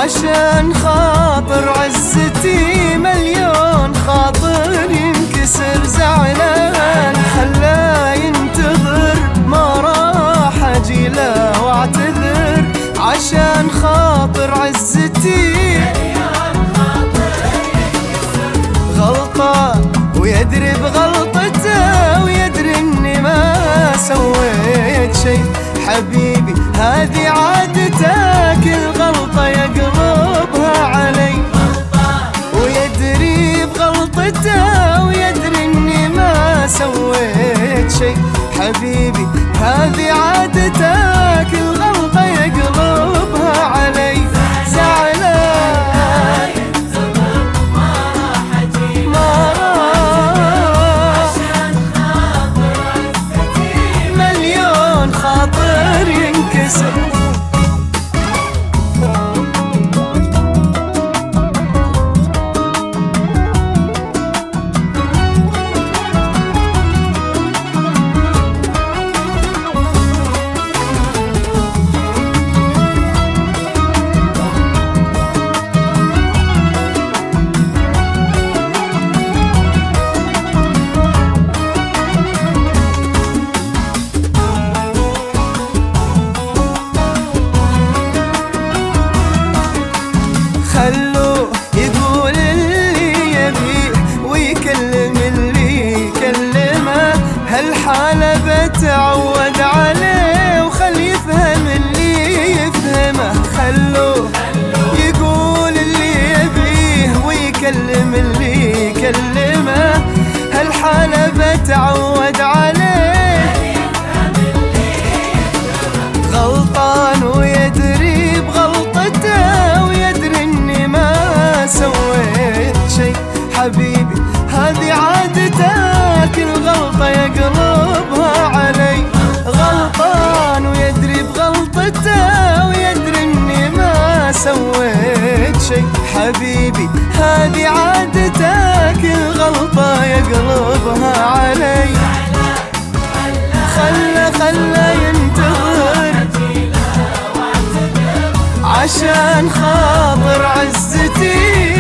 عشان خاطر عزتي مليون خاطر ينكسر زعلان، خلاه ينتظر ما راح اجيله واعتذر. عشان خاطر عزتي غلطة ويدري بغلطته ويدري اني ما سويت شي. حبيبي هذه عادته كل غلطة يقلبها علي، ويدري بغلطته ويدري اني ما سويت شي. حبيبي هذه عادته كل غلطة يقلبها علي. زعلان ما راح مليون خاطر ينكسر. خلوه يقول اللي يبيه ويكلم اللي يكلمه، هالحالة بتعود عليه وخلي يفهم اللي يفهمه. خلوه يقول اللي يبيه ويكلم اللي يكلمه، هالحالة بتعود عليه. غلطان ويدري بغلطته ويدري اني ما سويت شي. حبيبي هذه عادته كل غلطة يقلبها علي. غلطان ويدري بغلطته ويدري اني ما سويت شي. حبيبي هذه عادته كل غلطة يقلبها علي. خله ينتظر عشان خاطر عزتي